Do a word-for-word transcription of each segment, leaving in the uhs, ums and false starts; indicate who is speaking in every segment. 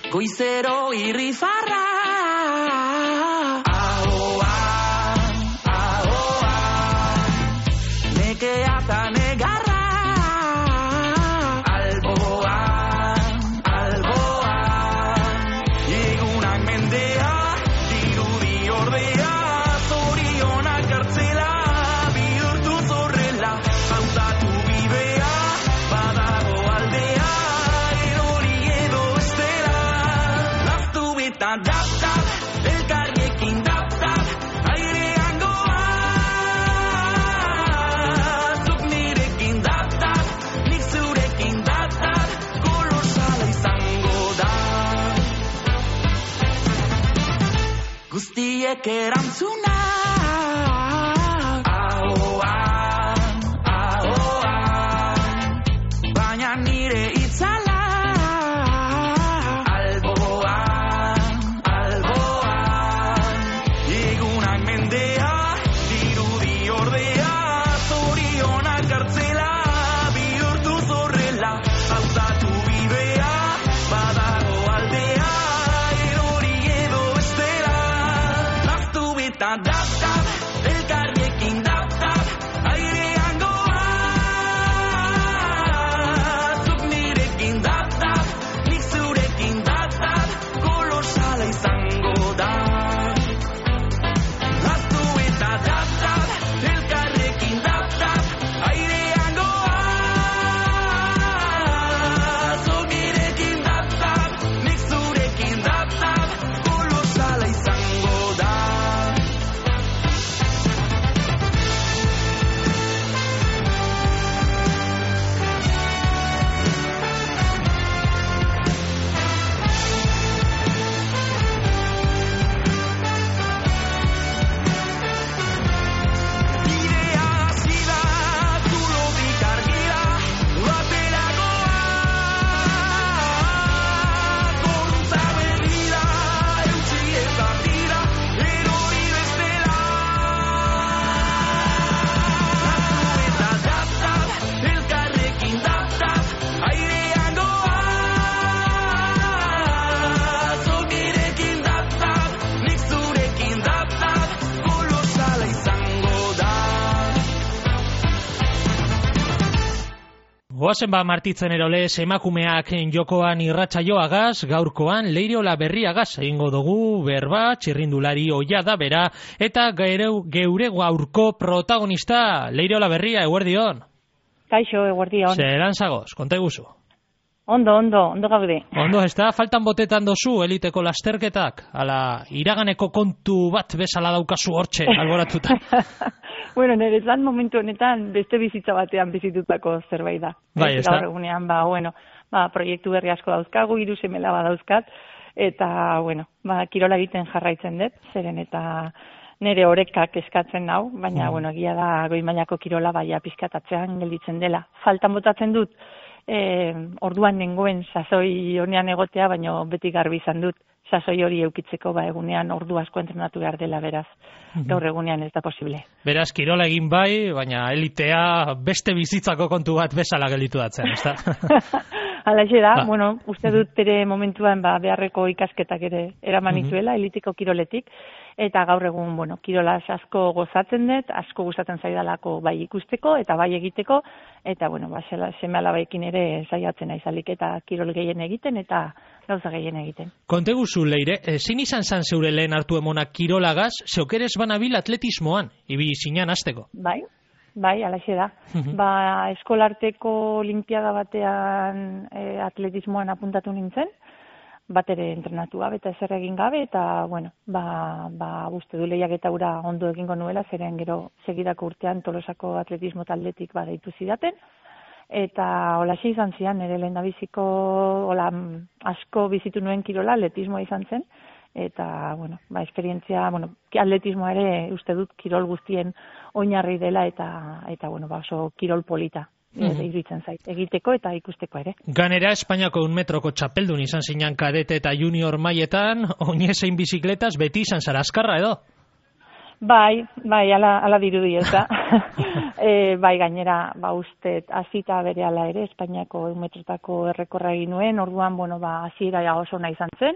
Speaker 1: goizero irrifarra. Guztiek erantzuna. Ahoan, ahoan, baina nire itzala. Alboan, alboan, egunak mendea, dirudi ordea, zorionak kartzela, bihurtu zorrela, hautatu bidea, badago aldea. Da, da, elkarrekin da, da, airean goa. Zuk nirekin da, da, nik zurekin da, da, kolosala izango da. Laztu eta da, da, elkarrekin da, da, airean goa. Zuk nirekin da, da, nik zurekin da, da, kolosala izango da.
Speaker 2: Goazen ba martitzen erolez emakumeak jokoan irratsaioagaz, gaurkoan Leiriola Berriagaz egingo dugu berba, txirrindulari ohia da bera, eta geure gaurko protagonista, Leiriola Berria, eguerdion.
Speaker 3: Kaixo, eguerdion.
Speaker 2: Zeran zagoz, konta eguzu.
Speaker 3: Ondo, ondo, ondo gaude.
Speaker 2: Ondo, ez da, faltan botetan dozu eliteko lasterketak, ala iraganeko kontu bat bezala daukazu hortxe, alboratuta.
Speaker 3: Bueno, nire lan momentu honetan beste bizitza batean bizitutako zerbait da.
Speaker 2: Bai, ez da.
Speaker 3: Gaur egunean, ba, bueno, ba, proiektu berri asko dauzkagu, hiru semela badauzkat, eta, bueno, ba, kirola egiten jarraitzen dut, zeren eta nire orekak eskatzen nau, baina, mm. bueno, egia da goi mailako kirola baia pizkatatzean gelditzen dela. Faltan botatzen dut, eh, orduan nengoen sasoi honean egotea, baina beti garbi izan dut, sasoi hori eukitzeko ba egunean ordu asko entrenatu behar dela, beraz, gaur egunean ez da posible.
Speaker 2: Beraz, kirola egin bai, baina elitea beste bizitzako kontu bat bezala gelditu datzen, ez da?
Speaker 3: Halaxe da, ba. Bueno, uste dut ere momentuan ba, beharreko ikasketak ere eraman izuela, elitiko kiroletik, eta gaur egun, bueno, kirolaz asko gozatzen dut, asko gustatzen zaidalako bai ikusteko eta bai egiteko, eta, bueno, ba, seme alabeekin ere saiatzen naizalik eta kirol gehien egiten eta gauza gehien egiten.
Speaker 2: Konte guzu, Leire, ezin izan zan zeure lehen hartu emonak kirolagaz, zeukerez banabil atletismoan, ibili zinan azteko?
Speaker 3: Bai, bai, alaxe da. Uh-huh. Ba, eskolarteko olimpiada batean e, atletismoan apuntatu nintzen, bat ere entrenatu gabe eta ezer egin gabe, eta, bueno, ba, ba uste du lehiak eta ura ondo egingo nuela, zeren gero segidako urtean Tolosako atletismo taldetik ba deitu zidaten, eta holaxe izan zian, nire lehen da biziko, hola, asko bizitu nuen kirola, atletismoa izan zen, eta, bueno, ba, esperientzia, bueno, atletismoa ere uste dut kirol guztien oinarri dela, eta, eta bueno, ba, oso kirol polita. Mm-hmm. Iritzen zait, egiteko eta ikusteko ere.
Speaker 2: Ganera Espainiako un metroko txapeldun izan zinan kadete eta junior mailetan, oinezein bizikletaz beti izan zara azkarra edo?
Speaker 3: Bai, bai, ala, ala dirudi ez da. e, bai, gainera, ba, uste, hasita bere ala ere, Espainiako ehun metrotako errekorra egin nuen, orduan, bueno, ba, hasiera oso nahi izan zen,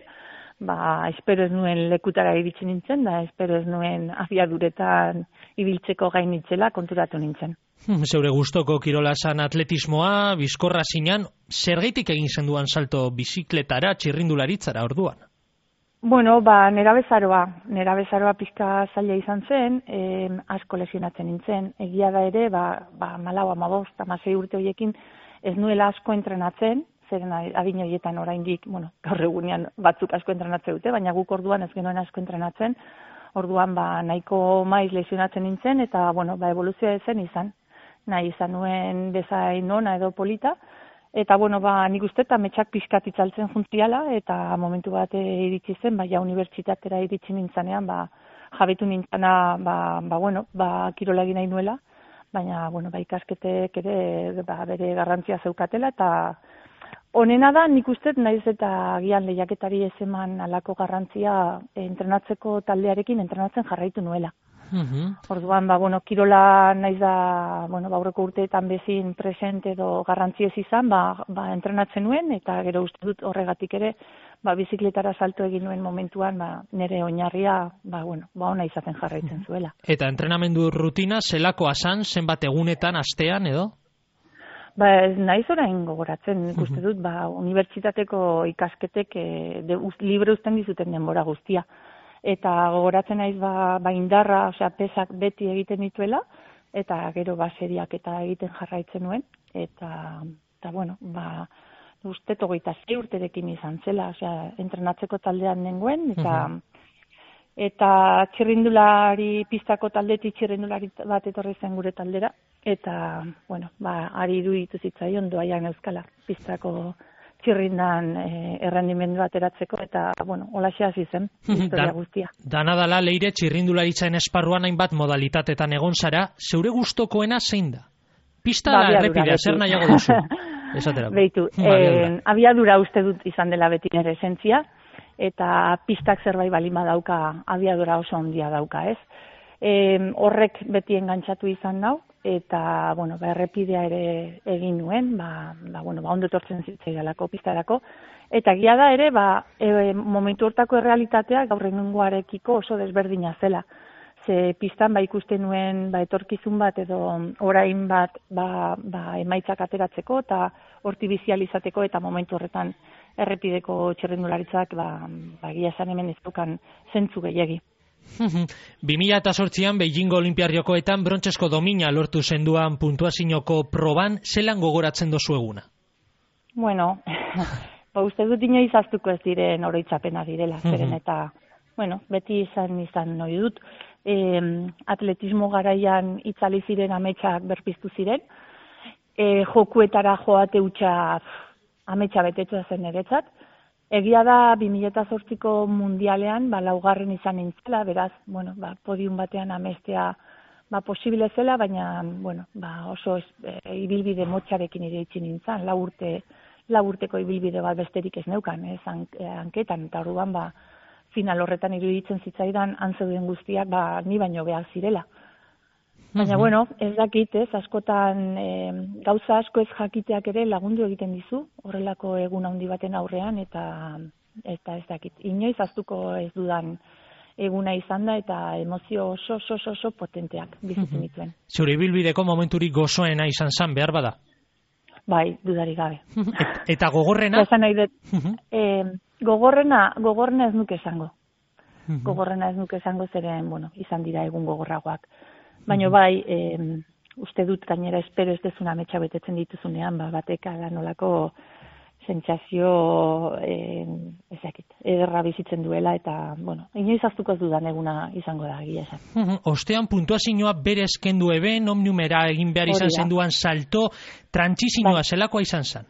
Speaker 3: ba, espero ez nuen lekutara iritsi nintzen, da, espero ez nuen abiaduretan ibiltzeko gain nintzela, konturatu nintzen.
Speaker 2: Zeure gustoko kirola zan atletismoa, bizkorra zinan, zergaitik egin zenduan salto bizikletara, txirrindularitzara orduan?
Speaker 3: Bueno, ba, nera bezaroa, nera bezaroa pizka zaila izan zen, eh, asko lesionatzen nintzen. Egia da ere, ba, ba malau, amabost, amasei urte horiekin ez nuela asko entrenatzen, zeren adin horietan oraindik, bueno, gaur egunean batzuk asko entrenatzen dute, baina guk orduan ez genuen asko entrenatzen, orduan ba, nahiko maiz lesionatzen nintzen, eta, bueno, ba, evoluzioa zen izan, nahi izan nuen bezain ona edo polita, eta, bueno, ba, nik uste eta metxak pixkat itzaltzen juntziala, eta momentu bat iritsi zen, ba, ja unibertsitatera iritsi nintzanean, ba, jabetu nintzana, ba, ba, bueno, ba, kirola egin nahi nuela, baina, bueno, ba, ikasketek ere, ba, bere garrantzia zeukatela, eta honena da, nik uste, naiz eta gian lehiaketari ez eman alako garrantzia entrenatzeko taldearekin entrenatzen jarraitu nuela.
Speaker 2: Uh-huh.
Speaker 3: Orduan, ba, bueno, kirola naiz da, bueno, ba, aurreko urteetan bezin presente edo garrantzi ez izan, ba, ba, entrenatzen nuen, eta gero uste dut horregatik ere, ba, bizikletara salto egin nuen momentuan, ba, nire oinarria, ba, bueno, ba, ona izaten jarraitzen zuela.
Speaker 2: Eta entrenamendu rutina, zelakoa zan, zenbat egunetan, astean, edo?
Speaker 3: Ba, ez naiz orain gogoratzen, nik uste dut, ba, unibertsitateko ikasketek e, de, uz, libre uzten dizuten denbora guztia. Eta gogoratzen naiz ba, ba indarra, osea, pesak beti egiten dituela, eta gero ba seriak eta egiten jarraitzen nuen, eta, eta bueno, ba, uste togoita zei urterekin izan zela, osea, entrenatzeko taldean nengoen, eta, uh-huh. eta txirrindulari, pistako taldetik txirrindulari bat etorri zen gure taldera, eta, bueno, ba, ari iruditu zitzaion doaian euskala, pistako txirrindan eh, errendimendu ateratzeko, eta, bueno, holaxe hasi zen, historia guztia.
Speaker 2: Dana dala leire txirrindularitzaren esparruan hainbat modalitatetan egon zara, zeure gustokoena zein da? Pista ba, la errepidea, zer nahiago duzu? Esatera.
Speaker 3: Beitu, eh, abiadura uste dut izan dela beti nire esentzia, eta pistak zerbait balima dauka, abiadura oso ondia dauka, ez? E, horrek beti engantzatu izan nau, eta, bueno, ba, errepidea ere egin nuen, ba, ba, bueno, ba, ondo etortzen zitzaidalako, pistarako, eta gia da ere, ba, e, momentu hortako errealitatea gaur egungoarekiko oso desberdina zela. Ze pistan, ba, ikusten nuen, ba, etorkizun bat edo orain bat, ba, ba, emaitzak ateratzeko, eta horti bizializateko, eta momentu horretan errepideko txirrindularitzak, ba, ba, gia esan hemen ez dukan zentzu gehiegi.
Speaker 2: bi mila zortzian Beijingo Olimpiariokoetan brontzesko domina lortu zenduan puntuazioko proban, zelan gogoratzen dozu eguna?
Speaker 3: Bueno, ba, uste dut inoiz ahaztuko ez diren oroitzapena direla, zeren eta, bueno, beti izan izan nahi dut, e, atletismo garaian itzali ziren ametsak berpiztu ziren, e, jokuetara joate hutsa ametsa betetxea zen niretzat. Egia da, bi mila zortziko mundialean, ba, laugarren izan nintzela, beraz, bueno, ba, podium batean amestea ba, posible zela, baina, bueno, ba, oso e, ibilbide motxarekin iritsi nintzen, lau urte, lau urteko ibilbide bat besterik ez neukan, ez, hanketan, eta orduan, ba, final horretan iruditzen zitzaidan, antzeuden guztiak, ba, ni baino behar zirela. Baina, bueno, ez dakit, ez, askotan e, gauza asko ez jakiteak ere lagundu egiten dizu, horrelako egun handi baten aurrean, eta, eta ez dakit. Inoiz ahaztuko ez dudan eguna izan da, eta emozio oso, oso, oso, oso potenteak bizitzen dituen.
Speaker 2: Zure ibilbideko momenturik gozoena izan zan, behar bada?
Speaker 3: Bai, dudarik gabe.
Speaker 2: Et, eta gogorrena?
Speaker 3: Esan nahi dut, e, gogorrena, gogorrena ez nuke esango. Gogorrena ez nuke esango zeren, bueno, izan dira egun gogorragoak. Baina bai, e, uste dut gainera espero ez dezuna ametsa betetzen dituzunean, ba, batek ala nolako sentsazio e, ezakit, ederra bizitzen duela, eta, bueno, inoiz ahaztuko ez dudan eguna izango da, egia esan.
Speaker 2: Ostean puntuazioa bere eskendu eben, omniumera egin behar izan zenduan salto, trantzizioa bai. Zelakoa izan zen?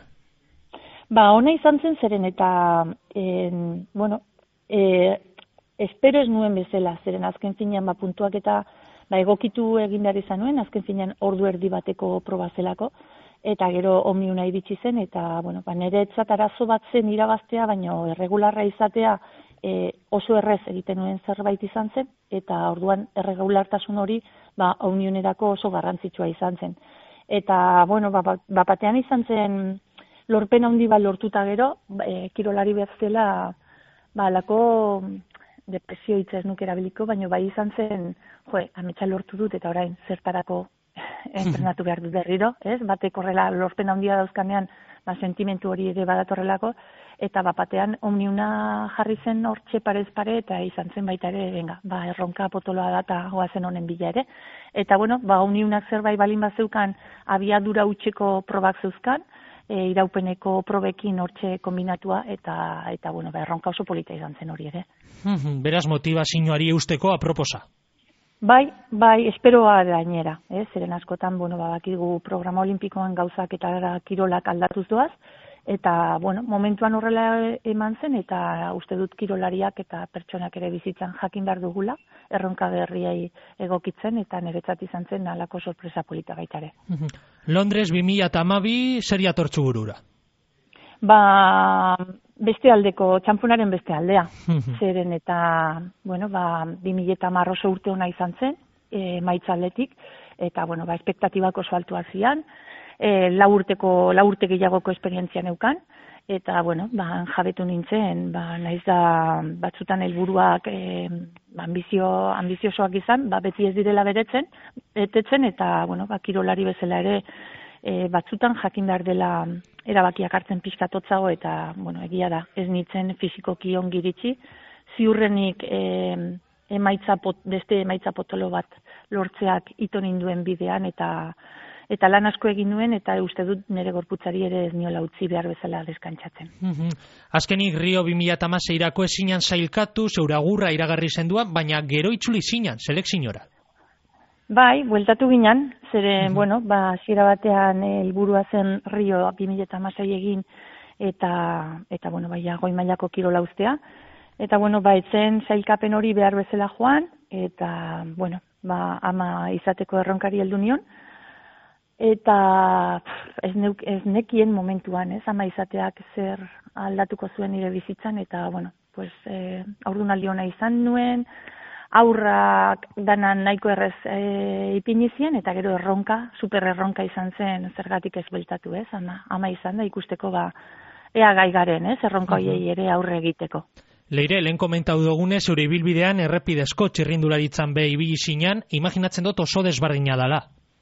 Speaker 3: Ba, ona izan zen zeren eta, e, bueno, e, espero ez nuen bezala, zeren azken finean, ba, puntuak eta ba, egokitu egin behar izan nuen, azken finean ordu erdi bateko proba zelako, eta gero omniuna iritsi zen, eta, bueno, ba, niretzat arazo bat zen irabaztea, baina erregularra izatea e, oso errez egiten nuen zerbait izan zen, eta orduan erregulartasun hori ba, Uniunerako oso garrantzitsua izan zen. Eta, bueno, bapatean izan zen lorpen handi bat lortuta gero, e, kirolari bezala, ba, alako depresio hitza ez nuke erabiliko, baina bai izan zen, jo, ametsa lortu dut eta orain zertarako entrenatu behar dut berriro, ez? Batek horrela lorpen handia dauzkanean, ba, sentimentu hori ere badatorrelako, eta bapatean Omniuna jarri zen hortxe parez pare, eta izan zen baita ere, venga, ba, erronka potoloa da eta goazen honen bila ere. Eta, bueno, ba, Omniunak zerbait balin bat zeukan, abiadura utxeko probak zeuzkan, e, iraupeneko probekin hortxe kombinatua, eta, eta bueno, ba, erronka oso polita izan zen hori ere.
Speaker 2: Beraz, motivazioari eusteko aproposa.
Speaker 3: Bai, bai, esperoa gainera, eh? Zeren askotan, bueno, bakigu programa olimpikoan gauzak eta kirolak aldatuz doaz, eta, bueno, momentuan horrela eman zen, eta uste dut kirolariak eta pertsonak ere bizitzan jakin behar dugula, erronka berriai egokitzen, eta niretzat izan zen alako sorpresa polita baitare.
Speaker 2: Londres bi mila hamabi zer jatortzu burura?
Speaker 3: Ba, beste aldeko, txampunaren beste aldea. Zeren eta, bueno, ba, bi mila hamar oso urte hona izan zen, e, maitz aldetik, eta, bueno, ba, espektatibak oso altuak zian, e, lau urteko, lau urte gehiagoko esperientzia neukan, eta, bueno, ba, jabetu nintzen, ba, naiz da batzutan helburuak e, ambizio, ambiziosoak izan, ba, beti ez direla beretzen, betetzen, eta, bueno, ba, kirolari bezala ere, e, batzutan jakin behar dela erabakiak hartzen pixkatotzago, eta, bueno, egia da, ez nintzen fizikoki ongi iritsi, ziurrenik e, emaitza pot, beste emaitza potolo bat lortzeak ito ninduen bidean, eta eta lan asko egin nuen, eta uste dut nire gorputzari ere ez niola utzi behar bezala deskantzatzen.
Speaker 2: Azkenik Rio bi mila hamaseirako ezinan zailkatu, zeuragurra iragarri zendua, baina gero itzuli zinan, selekziora.
Speaker 3: Bai, bueltatu ginen, zere, uh-huh. bueno, ba, hasiera batean helburua zen Rio bi mila hamasei egin, eta, eta bueno, bai, goi mailako kirola uztea, eta, bueno, ba, etzen zailkapen hori behar bezala joan, eta, bueno, ba, ama izateko erronkari heldu nion, eta pff, ez, neuk, ez nekien momentuan, ez, ama izateak zer aldatuko zuen nire bizitzan, eta, bueno, pues, eh, aurdunaldi ona izan nuen, aurrak danan nahiko errez e, ipinizien, eta gero erronka, super erronka izan zen zergatik ez beltatu, ez, ama, ama izan da ikusteko, ba, ea gai garen, ez, erronka hoiei ere aurre egiteko.
Speaker 2: Leire, lehen komentau dugunez, zure ibilbidean errepidezko txirrindularitzan be ibili zinan, imaginatzen dut oso desberdina dala.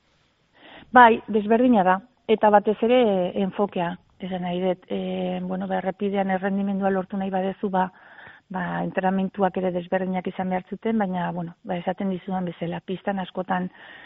Speaker 3: Bai, desberdina da, eta batez ere enfokea, esan nahi dut, e, bueno, ba, errepidean errendimendua lortu nahi badezu, ba, ba, entrenamentuak ere desberdinak izan behar zuten, baina, bueno, ba, esaten dizudan bezala, pistan askotan,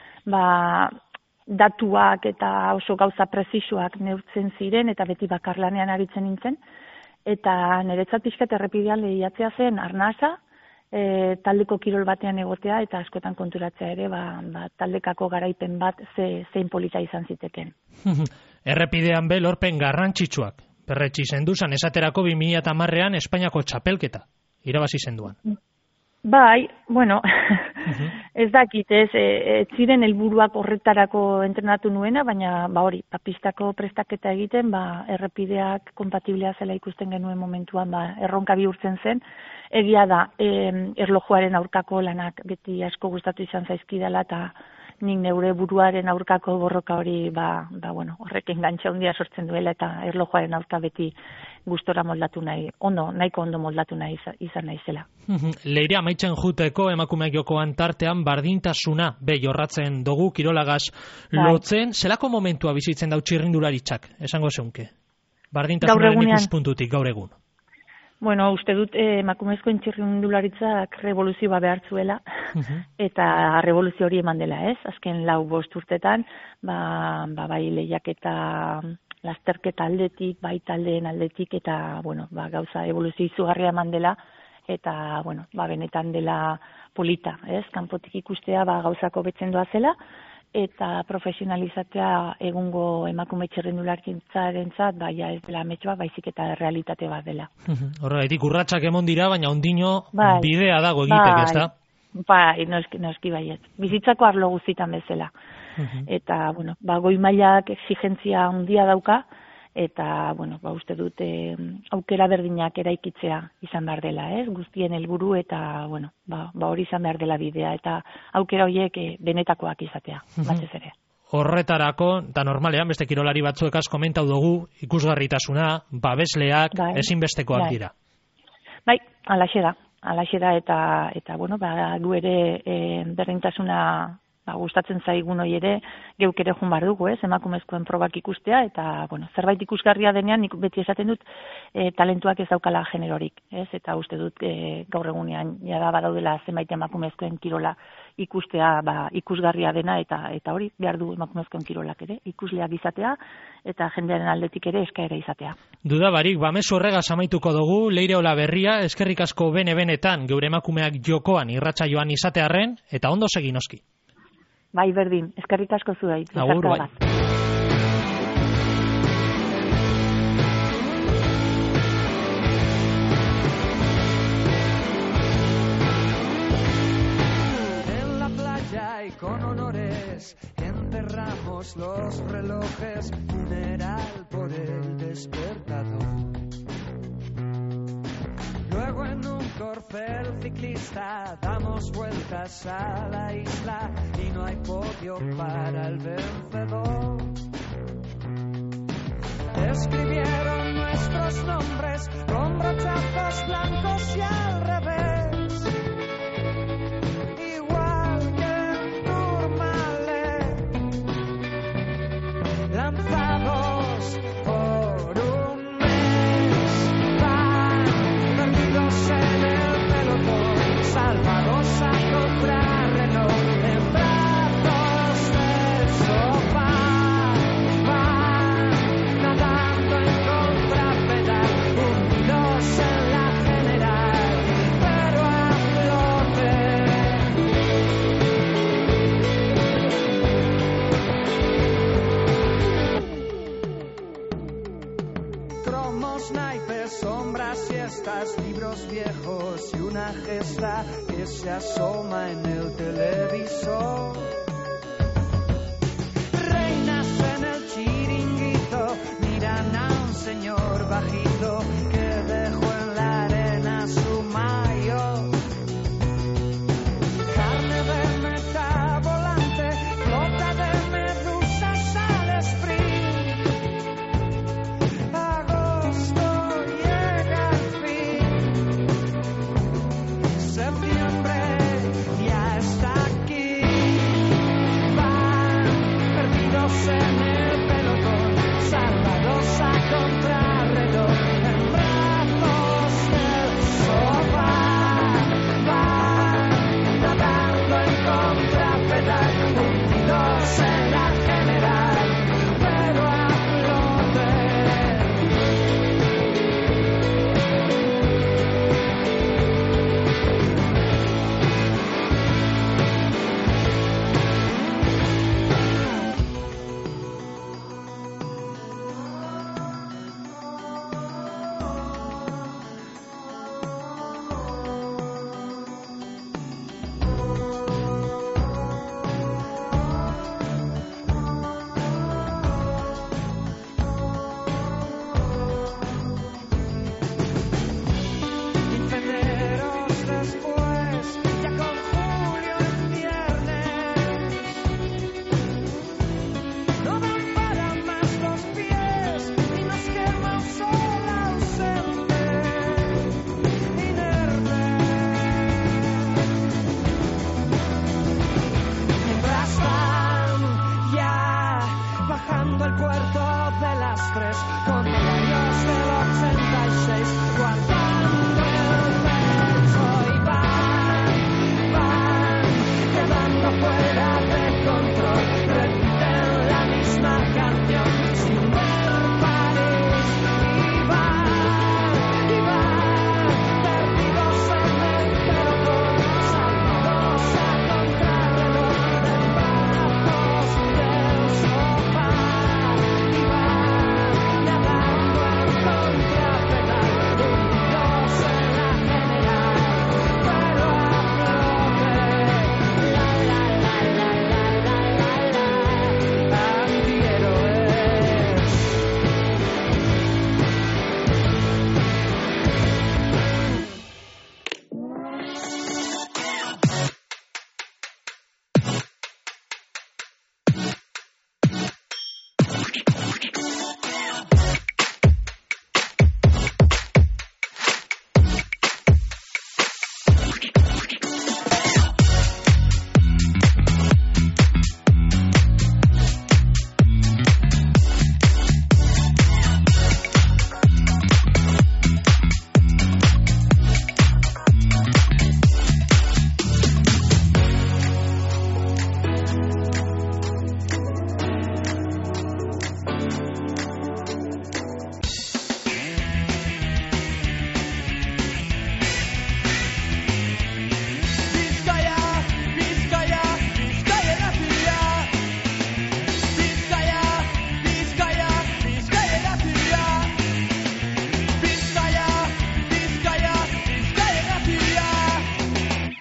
Speaker 3: ba, datuak eta oso gauza prezisuak neurtzen ziren, eta beti bakarlanean aritzen nintzen, eta niretzat pixkat errepidean lehiatzea zen arnasa, e, taldeko kirol batean egotea, eta askotan konturatzea ere, ba, ba, taldekako garaipen bat ze, zein polita izan ziteken.
Speaker 2: Errepidean be lorpen garrantzitsuak. Perretxi zenduzan, esaterako bi mila hamarrean Espainiako txapelketa, irabazi zenduan.
Speaker 3: Bai, bueno, uh-huh. ez dakit, ez, ez ziren helburuak horretarako entrenatu nuena, baina ba hori, ba, pistako prestaketa egiten, ba, errepideak kompatiblea zela ikusten genuen momentuan, ba, erronka bihurtzen zen. Egia da, eh, erlojuaren aurkako lanak beti asko gustatu izan zaizkidala, eta nik neure buruaren aurkako borroka hori, ba, ba bueno, horrek engantxa handia sortzen duela, eta erlojuaren aurka beti gustora moldatu nahi, ondo, nahiko ondo moldatu nahi izan naizela.
Speaker 2: Leire, amaitzen juteko emakumeak jokoan tartean bardintasuna be jorratzen dugu kirolagaz lotzen, zelako momentua bizitzen dau txirrindularitzak, esango zeunke? Bardintasunaren ikuspuntutik gaur egun.
Speaker 3: Bueno, uste dut eh, emakumezkoen txirrindularitzak revoluzioa behar zuela, uh-huh. eta revoluzio hori eman dela, ez? Azken lau bost urtetan, ba, ba bai lehiaketa lasterketa aldetik, bai taldeen aldetik, eta, bueno, ba, gauza evoluzio izugarria eman dela, eta, bueno, ba, benetan dela polita, ez? Kanpotik ikustea, ba, gauzako betzen doa zela, eta profesionalizatea egungo emakume txirrindularitzarentzat, baina ez dela ametxoa, baizik eta realitate bat dela.
Speaker 2: Horregatik urratsak emon dira, baina ondino bai, bidea dago egiteke, ezta?
Speaker 3: Bai, noski, noski baiet. Bizitzako arlo guztitan bezala. Uh-huh. Eta, bueno, ba, goi mailak exigentzia handia dauka, eta, bueno, ba, uste dut e, aukera berdinak eraikitzea izan behar dela, ez? Guztien helburu eta, bueno, ba, ba hori izan behar dela bidea, eta aukera horiek e, benetakoak izatea, batez ere.
Speaker 2: Horretarako, eta normalean, beste kirolari batzuekaz komentau dugu, ikusgarritasuna, babesleak, bai, ezinbestekoak bai. dira.
Speaker 3: Bai, alaxe da, alaxe da, eta, eta bueno, ba, gu ere e, berdintasuna ba, gustatzen zaigun hori ere, geuk ere joan behar dugu, ez, emakumezkoen probak ikustea, eta, bueno, zerbait ikusgarria denean, nik beti esaten dut, e, talentuak ez daukala generorik, ez, eta uste dut e, gaur egunean, jada badaudela zenbait emakumezkoen kirola ikustea, ba, ikusgarria dena, eta eta hori behar du emakumezkoen kirolak ere, ikusleak izatea, eta jendearen aldetik ere eskaera izatea.
Speaker 2: Duda barik, bamezu horregaz amaituko dugu, Leire Olaberria, eskerrik asko bene-benetan, geure emakumeak jokoan irratsaioan izatearren, eta ondo segi noski.
Speaker 3: Bai, berdin, eskerrik asko zuei.
Speaker 2: Agur, bai.
Speaker 1: En la playa y con honores enterramos los relojes, funeral por el despertador. Luego en un corcel ciclista damos vueltas a la isla y no hay podio para el vencedor. Escribieron nuestros nombres con brochazos blancos y al revés, igual que en Tourmalet, lanzados por un mes, van perdidos en el pelotón, salvados a contrarreloj, en brazos del sofá, van nadando en contrapedal, hundidos en la general, pero a flote. Cromos, naipes, sombras, siestas, libros viejos y una gesta que se asoma en el televisor. Reinas en el chiringuito miran a un señor bajito